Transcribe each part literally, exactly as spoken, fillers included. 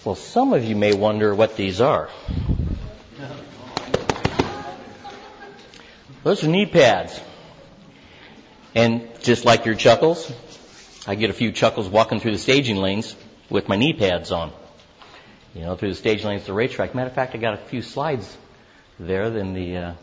Well, some of you may wonder what these are. Those are knee pads. And just like your chuckles, I get a few chuckles walking through the staging lanes with my knee pads on. You know, through the staging lanes of the racetrack. Matter of fact, I got a few slides there in the, uh,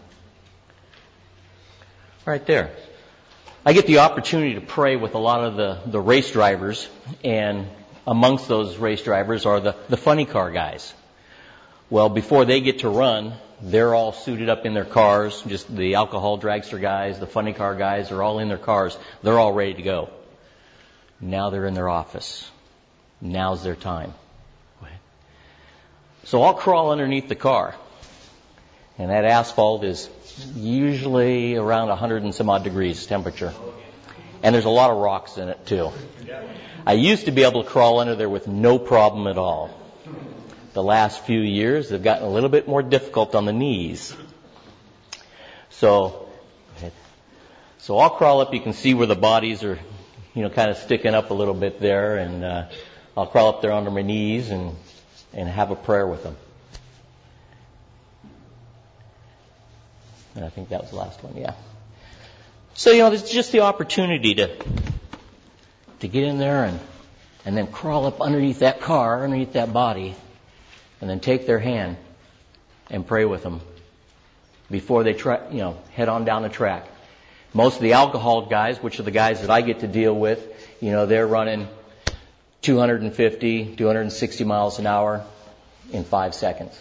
right there. I get the opportunity to pray with a lot of the, the race drivers, and amongst those race drivers are the, the funny car guys. Well, before they get to run, they're all suited up in their cars. Just the alcohol dragster guys, the funny car guys are all in their cars. They're all ready to go. Now they're in their office. Now's their time. So I'll crawl underneath the car. And that asphalt is usually around one hundred and some odd degrees temperature. And there's a lot of rocks in it too. I used to be able to crawl under there with no problem at all. The last few years, they've gotten a little bit more difficult on the knees. So, so I'll crawl up. You can see where the bodies are, you know, kind of sticking up a little bit there. And uh, I'll crawl up there onto my knees and, and have a prayer with them. And I think that was the last one, yeah. So, you know, there's just the opportunity to to get in there and, and then crawl up underneath that car, underneath that body, and then take their hand and pray with them before they try, you know, head on down the track. Most of the alcohol guys, which are the guys that I get to deal with, you know, they're running two hundred fifty, two hundred sixty miles an hour in five seconds.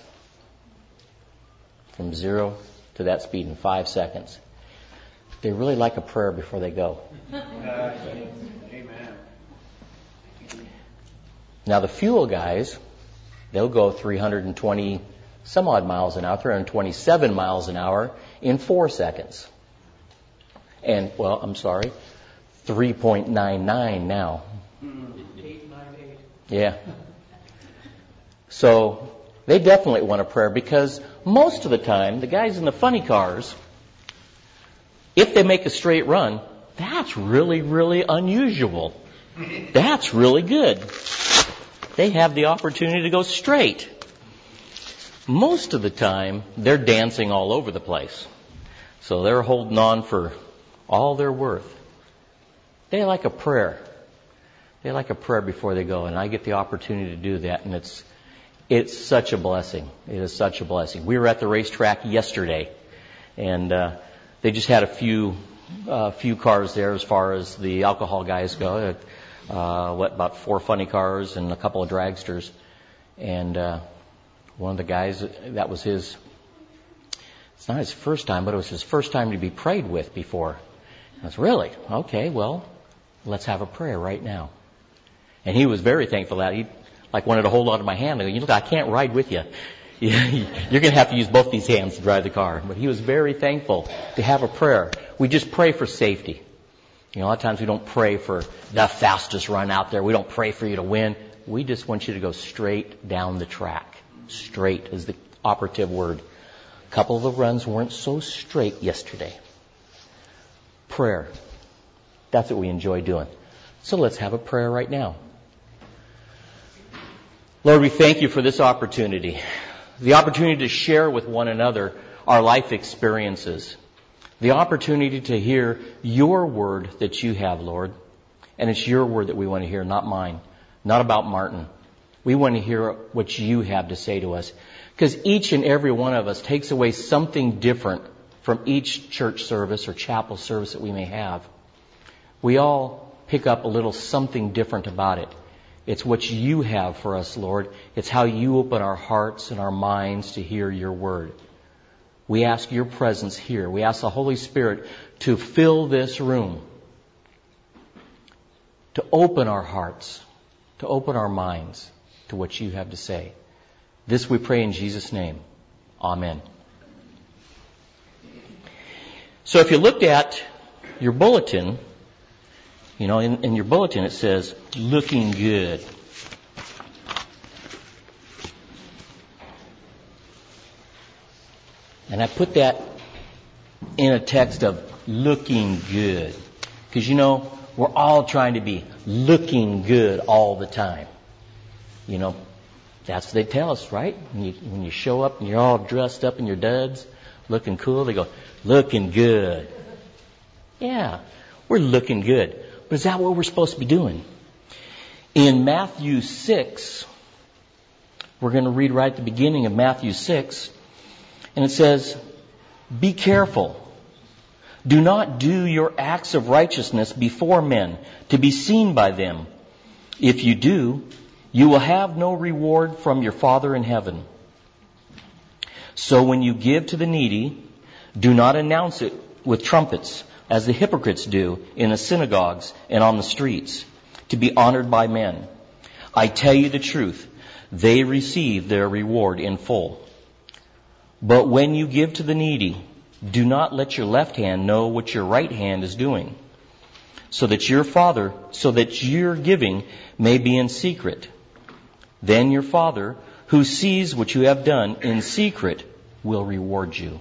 From zero to that speed in five seconds. They really like a prayer before they go. Amen. Now the fuel guys, they'll go three hundred twenty some odd miles an hour, three hundred twenty-seven miles an hour in four seconds. And, well, I'm sorry, three point nine nine now. eight ninety-eight. Yeah. So they definitely want a prayer, because most of the time, the guys in the funny cars, if they make a straight run, that's really, really unusual. That's really good. They have the opportunity to go straight. Most of the time, they're dancing all over the place. So they're holding on for all they're worth. They like a prayer. They like a prayer before they go, and I get the opportunity to do that, and it's it's such a blessing. It is such a blessing. We were at the racetrack yesterday, and uh, they just had a few uh, few cars there as far as the alcohol guys go. Uh, what, about four funny cars and a couple of dragsters. And uh, one of the guys, that was his, it's not his first time, but it was his first time to be prayed with before. I was, really? Okay, well, let's have a prayer right now. And he was very thankful that he, like, wanted to hold on to my hand. And, you know, I can't ride with you. You're going to have to use both these hands to drive the car. But he was very thankful to have a prayer. We just pray for safety. You know, a lot of times we don't pray for the fastest run out there. We don't pray for you to win. We just want you to go straight down the track. Straight is the operative word. A couple of the runs weren't so straight yesterday. Prayer. That's what we enjoy doing. So let's have a prayer right now. Lord, we thank you for this opportunity. The opportunity to share with one another our life experiences. The opportunity to hear your word that you have, Lord. And it's your word that we want to hear, not mine. Not about Martin. We want to hear what you have to say to us. Because each and every one of us takes away something different from each church service or chapel service that we may have. We all pick up a little something different about it. It's what you have for us, Lord. It's how you open our hearts and our minds to hear your word. We ask your presence here. We ask the Holy Spirit to fill this room, to open our hearts, to open our minds to what you have to say. This we pray in Jesus' name. Amen. So if you looked at your bulletin, you know, in, in your bulletin it says, looking good. And I put that in a text of looking good. Because, you know, we're all trying to be looking good all the time. You know, That's what they tell us, right? When you, when you show up and you're all dressed up in your duds, looking cool, they go, looking good. Yeah, we're looking good. But is that what we're supposed to be doing? In Matthew six, we're going to read right at the beginning of Matthew six, and it says, be careful. Do not do your acts of righteousness before men to be seen by them. If you do, you will have no reward from your Father in heaven. So when you give to the needy, do not announce it with trumpets, as the hypocrites do in the synagogues and on the streets, to be honored by men. I tell you the truth, they receive their reward in full. But when you give to the needy, do not let your left hand know what your right hand is doing, so that your Father, so that your giving may be in secret. Then your Father, who sees what you have done in secret, will reward you.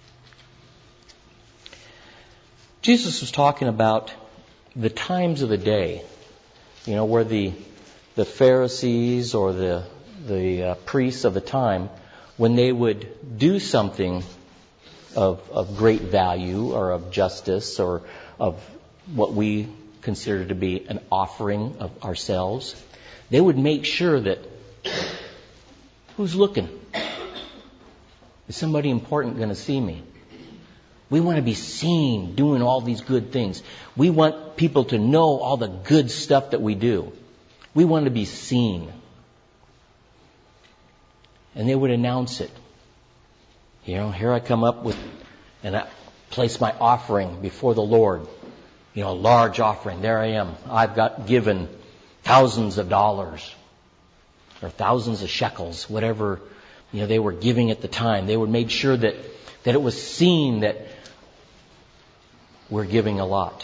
Jesus was talking about the times of the day, you know, where the the Pharisees or the the uh, priests of the time, when they would do something of of great value or of justice or of what we consider to be an offering of ourselves, they would make sure that, who's looking? Is somebody important going to see me? We want to be seen doing all these good things. We want people to know all the good stuff that we do. We want to be seen. And they would announce it. You know, here I come up with, and I place my offering before the Lord. You know, a large offering. There I am. I've got given thousands of dollars or thousands of shekels, whatever, you know, they were giving at the time. They would make sure that, that it was seen that we're giving a lot.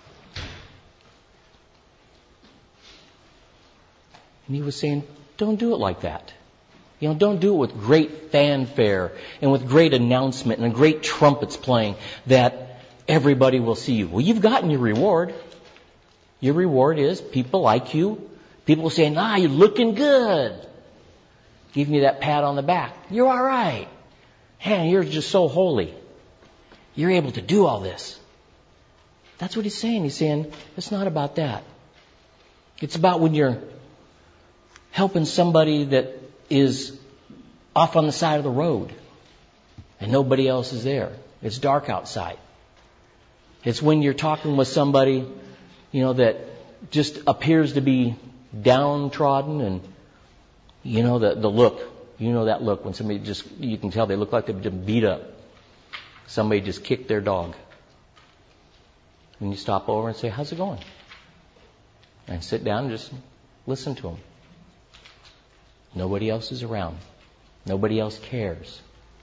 And he was saying, don't do it like that. You know, don't do it with great fanfare and with great announcement and great trumpets playing that everybody will see you. Well, you've gotten your reward. Your reward is people like you. People saying, ah, you're looking good. Giving you that pat on the back. You're all right. Man, you're just so holy. You're able to do all this. That's what he's saying. He's saying, it's not about that. It's about when you're helping somebody that is off on the side of the road and nobody else is there. It's dark outside. It's when you're talking with somebody, you know, that just appears to be downtrodden, and you know the the look. You know that look when somebody just, you can tell they look like they've been beat up. Somebody just kicked their dog. And you stop over and say, how's it going? And sit down and just listen to them. Nobody else is around. Nobody else cares.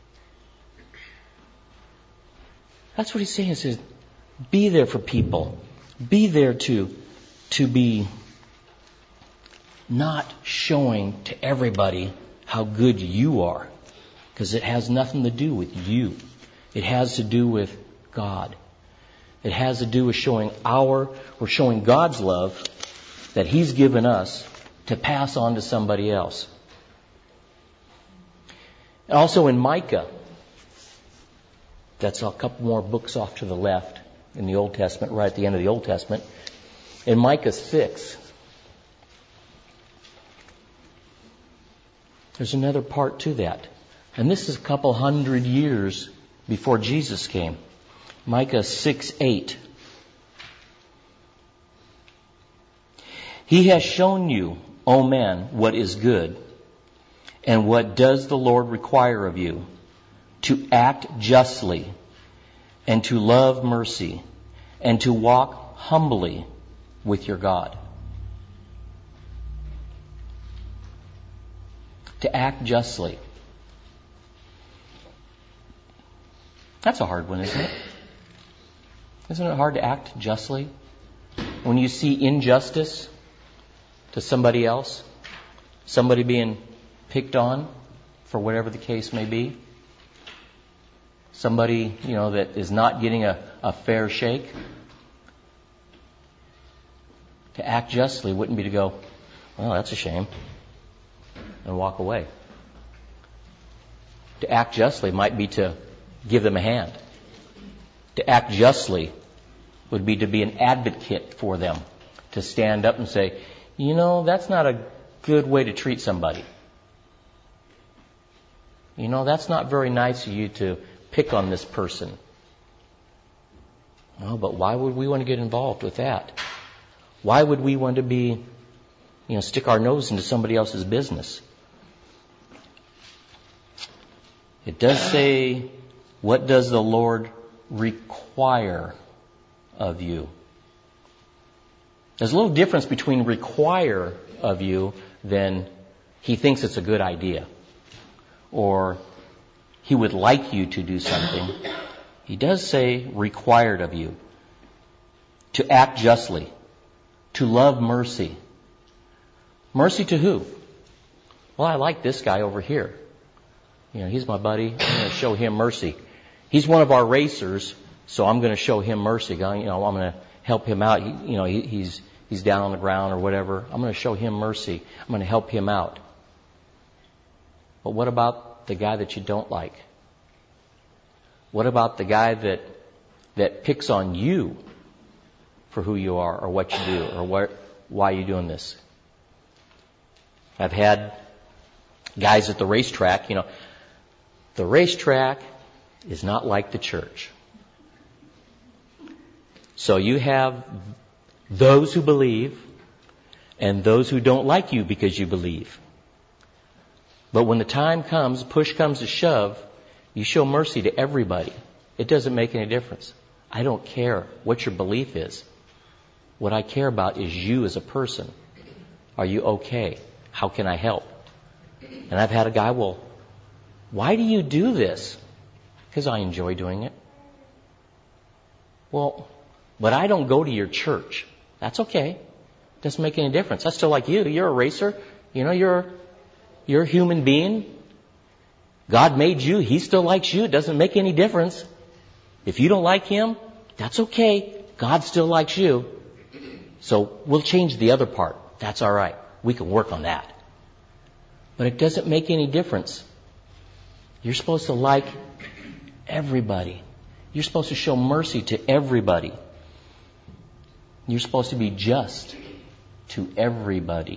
That's what he's saying. He says, be there for people. Be there to, to be not showing to everybody how good you are. Because it has nothing to do with you. It has to do with God. It has to do with showing our, or showing God's love that He's given us to pass on to somebody else. Also in Micah, that's a couple more books off to the left in the Old Testament, right at the end of the Old Testament. In Micah six, there's another part to that. And this is a couple hundred years before Jesus came. Micah six eight. He has shown you, O man, what is good, and what does the Lord require of you? To act justly, and to love mercy, and to walk humbly with your God. To act justly. That's a hard one, isn't it? Isn't it hard to act justly? When you see injustice to somebody else, somebody being picked on for whatever the case may be, somebody, you know, that is not getting a, a fair shake, to act justly wouldn't be to go, well, that's a shame. and walk away. To act justly might be to give them a hand. To act justly would be to be an advocate for them. To stand up and say, you know, that's not a good way to treat somebody. You know, that's not very nice of you to pick on this person. Oh, but why would we want to get involved with that? Why would we want to be, you know, stick our nose into somebody else's business? It does say, what does the Lord require of you? There's a little difference between require of you than he thinks it's a good idea, or he would like you to do something. He does say required of you. To act justly. To love mercy. Mercy to who? Well, I like this guy over here. You know, he's my buddy. I'm going to show him mercy. He's one of our racers, so I'm going to show him mercy. You know, I'm going to help him out. He, you know, he, he's he's down on the ground or whatever. I'm going to show him mercy. I'm going to help him out. But what about the guy that you don't like? What about the guy that that picks on you for who you are or what you do or what, why you're doing this? I've had guys at the racetrack, you know, the racetrack is not like the church. So you have those who believe and those who don't like you because you believe. But when the time comes, push comes to shove, you show mercy to everybody. It doesn't make any difference. I don't care what your belief is. What I care about is you as a person. Are you okay? How can I help? And I've had a guy, well, why do you do this? Because I enjoy doing it. Well, but I don't go to your church. That's okay. Doesn't make any difference. I still like you. You're a racer. You know, you're, you're a human being. God made you. He still likes you. It doesn't make any difference. If you don't like Him, that's okay. God still likes you. So we'll change the other part. That's all right. We can work on that. But it doesn't make any difference. You're supposed to like everybody. You're supposed to show mercy to everybody. You're supposed to be just to everybody.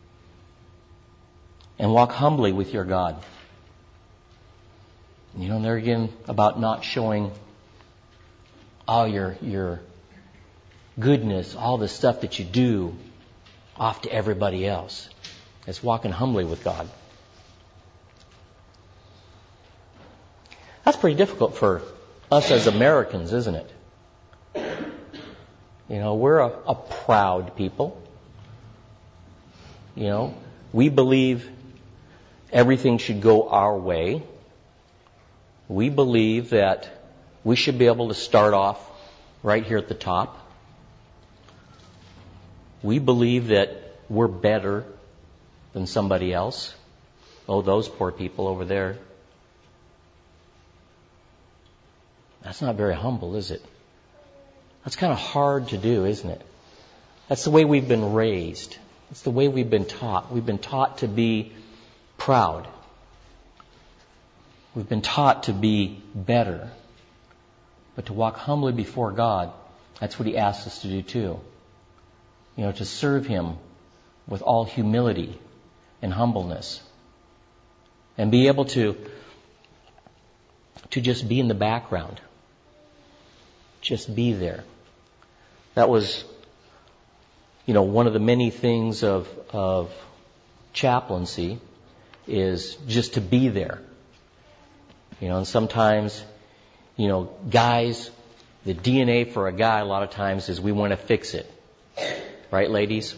And walk humbly with your God. You know, there again about not showing all your your goodness, all the stuff that you do off to everybody else. It's walking humbly with God. That's pretty difficult for us as Americans, isn't it? You know, we're a, a proud people. You know, we believe everything should go our way. We believe that we should be able to start off right here at the top. We believe that we're better than somebody else. Oh, those poor people over there. That's not very humble, is it? That's kind of hard to do, isn't it? That's the way we've been raised. It's the way we've been taught. We've been taught to be proud. We've been taught to be better. But to walk humbly before God, that's what He asks us to do too. You know, to serve Him with all humility and humbleness. And be able to, to just be in the background. Just be there. That was, you know, one of the many things of, of chaplaincy is just to be there. You know, and sometimes, you know, guys, the D N A for a guy a lot of times is we want to fix it. Right, ladies?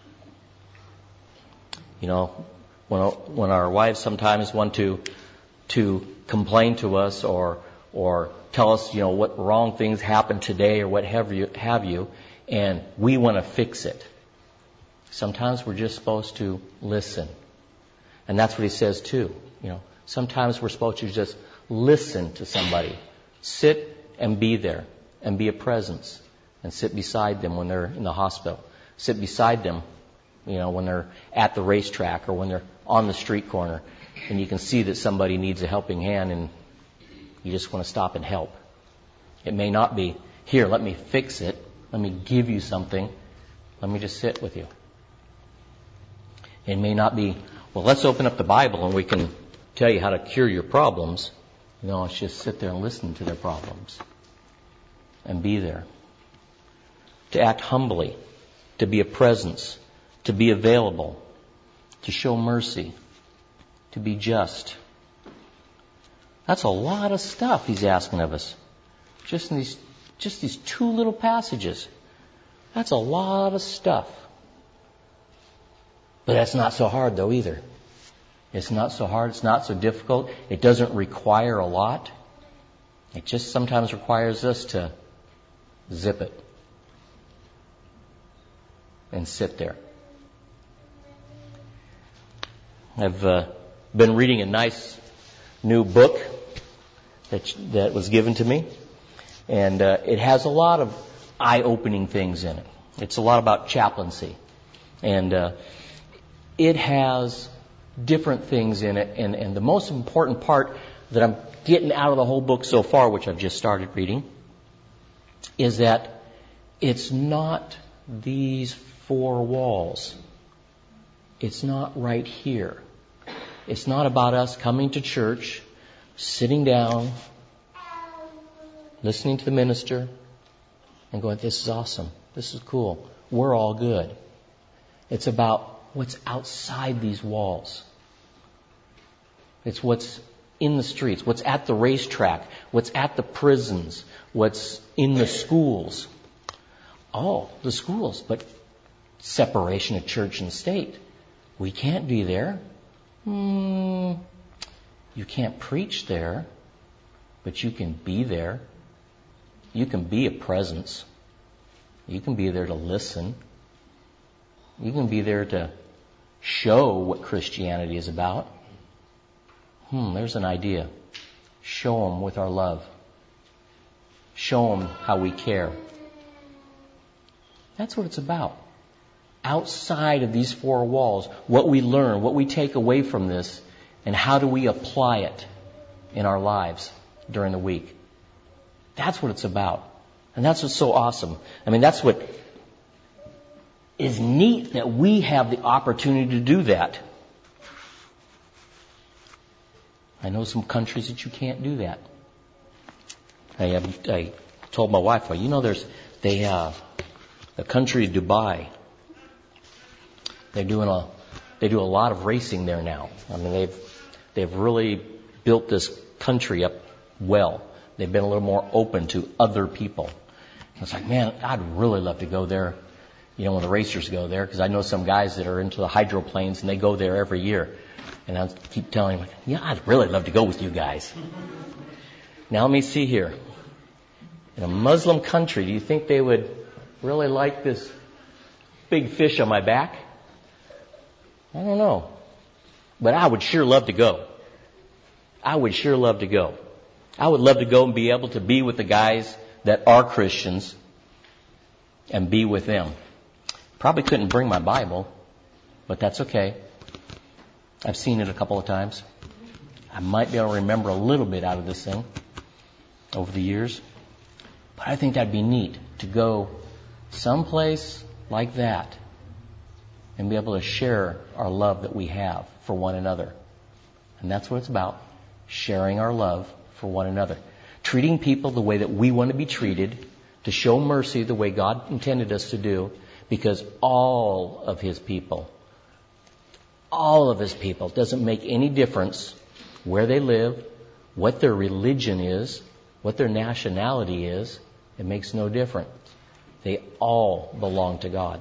You know, when when our wives sometimes want to to complain to us or or tell us, you know, what wrong things happened today or what have you, have you, and we want to fix it. Sometimes we're just supposed to listen. And that's what he says too. You know, sometimes we're supposed to just listen to somebody. Sit and be there and be a presence and sit beside them when they're in the hospital. Sit beside them you know, when they're at the racetrack or when they're on the street corner, and you can see that somebody needs a helping hand and you just want to stop and help. It may not be, here, let me fix it. Let me give you something. Let me just sit with you. It may not be, well, let's open up the Bible and we can tell you how to cure your problems. No, it's just sit there and listen to their problems and be there. To act humbly, to be a presence, to be available, to show mercy, to be just. That's a lot of stuff he's asking of us. Just in these, just these two little passages. That's a lot of stuff. But that's not so hard though either. It's not so hard. It's not so difficult. It doesn't require a lot. It just sometimes requires us to zip it and sit there. I've uh, been reading a nice new book that that was given to me, and uh, it has a lot of eye-opening things in it. It's a lot about chaplaincy, and uh, it has different things in it. And, and the most important part that I'm getting out of the whole book so far, which I've just started reading, is that it's not these four walls. It's not right here. It's not about us coming to church, sitting down, listening to the minister, and going, this is awesome. This is cool. We're all good. It's about what's outside these walls. It's what's in the streets, what's at the racetrack, what's at the prisons, what's in the schools. Oh, the schools, but separation of church and state. We can't be there. Hmm, you can't preach there, but you can be there. You can be a presence. You can be there to listen. You can be there to show what Christianity is about. Hmm, there's an idea. Show them with our love. Show them how we care. That's what it's about. Outside of these four walls, what we learn, what we take away from this, and how do we apply it in our lives during the week. That's what it's about. And that's what's so awesome. I mean, that's what is neat, that we have the opportunity to do that. I know some countries that you can't do that. I, have, I told my wife, well, you know, there's they uh, the country Dubai. They're doing a they do a lot of racing there now. I mean, they've they've really built this country up well. They've been a little more open to other people. It's like, man, I'd really love to go there. You know, when the racers go there, because I know some guys that are into the hydroplanes and they go there every year. And I keep telling them, yeah, I'd really love to go with you guys. Now let me see here. In a Muslim country, do you think they would really like this big fish on my back? I don't know. But I would sure love to go. I would sure love to go. I would love to go and be able to be with the guys that are Christians and be with them. Probably couldn't bring my Bible, but that's okay. I've seen it a couple of times. I might be able to remember a little bit out of this thing over the years. But I think that'd be neat to go someplace like that and be able to share our love that we have for one another. And that's what it's about, sharing our love for one another. Treating people the way that we want to be treated, to show mercy the way God intended us to do, because all of His people, all of His people, doesn't make any difference where they live, what their religion is, what their nationality is. It makes no difference. They all belong to God.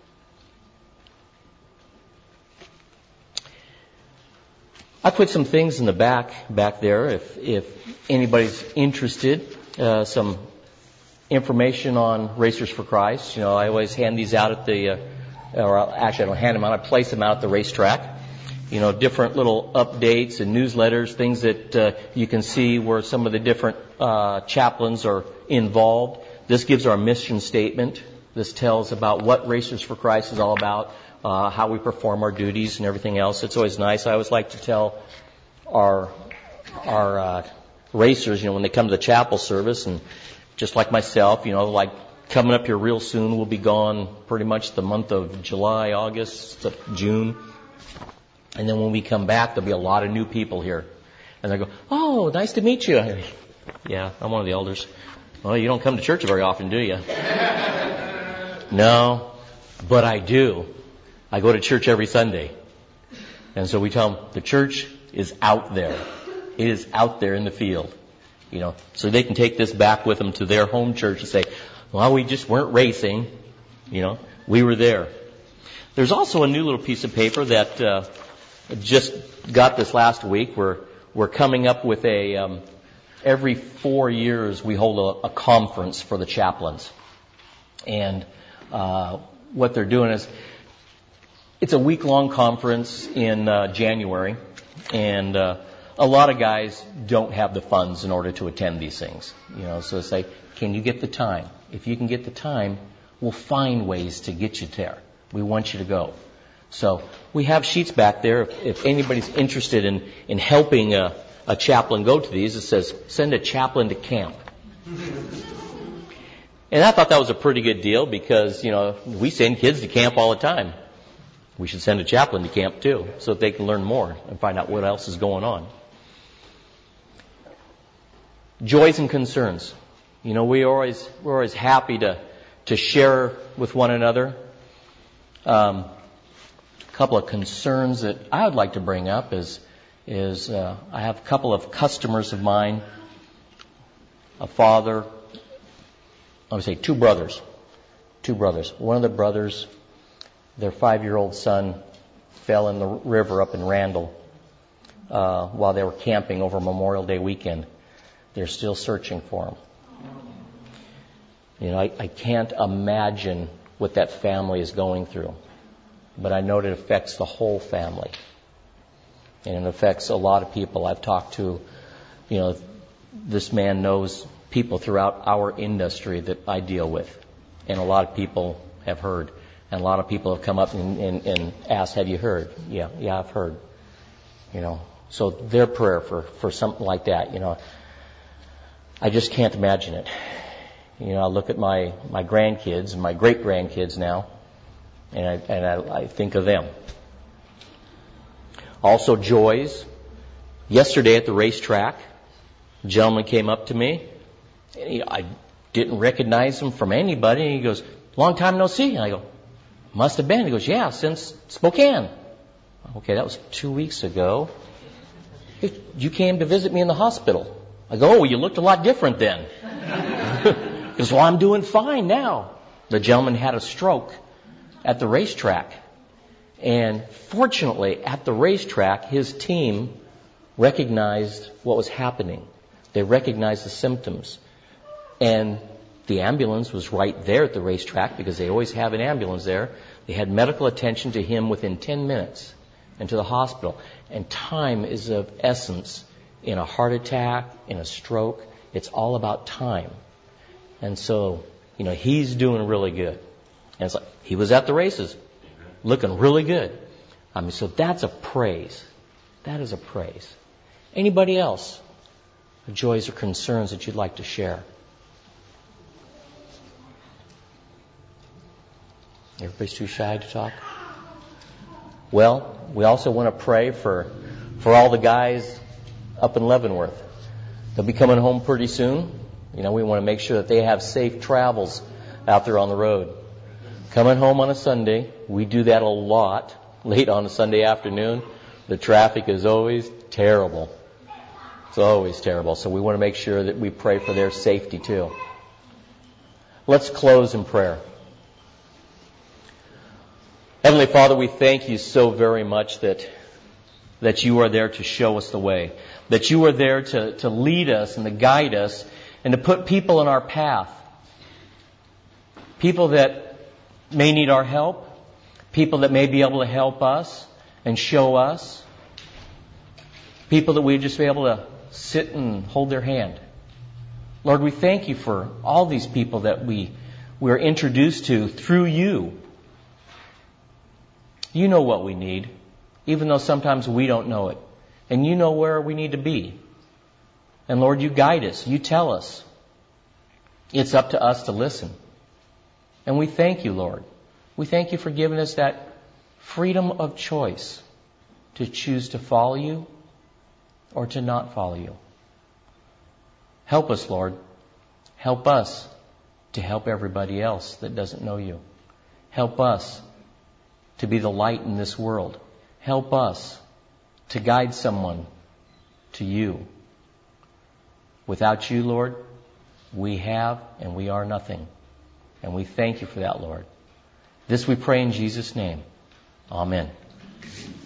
I put some things in the back, back there, if, if anybody's interested, uh, some information on Racers for Christ. You know, I always hand these out at the, uh, or actually I don't hand them out, I place them out at the racetrack. You know, different little updates and newsletters, things that uh, you can see where some of the different uh, chaplains are involved. This gives our mission statement. This tells about what Racers for Christ is all about, uh, how we perform our duties and everything else. It's always nice. I always like to tell our our uh, racers, you know, when they come to the chapel service, and just like myself, you know, like coming up here real soon, we'll be gone pretty much the month of July, August, June. And then when we come back, there'll be a lot of new people here. And they go, oh, nice to meet you. Yeah, I'm one of the elders. Well, you don't come to church very often, do you? No, but I do. I go to church every Sunday. And so we tell them the church is out there. It is out there in the field. You know, so they can take this back with them to their home church and say, well, we just weren't racing. You know, we were there. There's also a new little piece of paper that uh, just got this last week. We're, we're coming up with a, um, every four years we hold a, a conference for the chaplains. And uh, what they're doing is, it's a week-long conference in uh, January. And uh, a lot of guys don't have the funds in order to attend these things. You know, so they say, can you get the time? If you can get the time, we'll find ways to get you there. We want you to go. So we have sheets back there. If, if anybody's interested in, in helping a, a chaplain go to these, it says, send a chaplain to camp. And I thought that was a pretty good deal because, you know, we send kids to camp all the time. We should send a chaplain to camp too, so that they can learn more and find out what else is going on. Joys and concerns. You know, we always we're always happy to to share with one another. Um, a couple of concerns that I would like to bring up is is uh, I have a couple of customers of mine, a father, I would say two brothers, two brothers. One of the brothers, their five-year-old son fell in the river up in Randall uh, while they were camping over Memorial Day weekend. They're still searching for him. You know, I, I can't imagine what that family is going through, but I know it affects the whole family, and it affects a lot of people I've talked to. You know, this man knows people throughout our industry that I deal with, and a lot of people have heard. And a lot of people have come up and, and, and asked, have you heard? Yeah, yeah, I've heard. You know, so their prayer for, for something like that, you know, I just can't imagine it. You know, I look at my, my grandkids and my great-grandkids now, and I, and I, I think of them. Also joys. Yesterday at the racetrack, a gentleman came up to me, and he, I didn't recognize him from anybody, and he goes, long time no see. And I go, must have been. He goes, yeah, since Spokane. Okay, that was two weeks ago. You came to visit me in the hospital. I go, oh, well, you looked a lot different then. He goes, well, I'm doing fine now. The gentleman had a stroke at the racetrack. And fortunately, at the racetrack, his team recognized what was happening. They recognized the symptoms. And the ambulance was right there at the racetrack because they always have an ambulance there. They had medical attention to him within ten minutes and to the hospital. And time is of essence in a heart attack, in a stroke. It's all about time. And so, you know, he's doing really good. And it's like, he was at the races looking really good. I mean, so that's a praise. That is a praise. Anybody else? Joys or concerns that you'd like to share? Everybody's too shy to talk? Well, we also want to pray for for all the guys up in Leavenworth. They'll be coming home pretty soon. You know, we want to make sure that they have safe travels out there on the road. Coming home on a Sunday, we do that a lot, late on a Sunday afternoon. The traffic is always terrible. It's always terrible. So we want to make sure that we pray for their safety too. Let's close in prayer. Heavenly Father, we thank you so very much that that you are there to show us the way, that you are there to, to lead us and to guide us and to put people in our path, people that may need our help, people that may be able to help us and show us, people that we just be able to sit and hold their hand. Lord, we thank you for all these people that we, we are introduced to through you. You know what we need, even though sometimes we don't know it. And you know where we need to be. And Lord, you guide us. You tell us. It's up to us to listen. And we thank you, Lord. We thank you for giving us that freedom of choice to choose to follow you or to not follow you. Help us, Lord. Help us to help everybody else that doesn't know you. Help us to be the light in this world. Help us to guide someone to you. Without you, Lord, we have and we are nothing. And we thank you for that, Lord. This we pray in Jesus' name. Amen.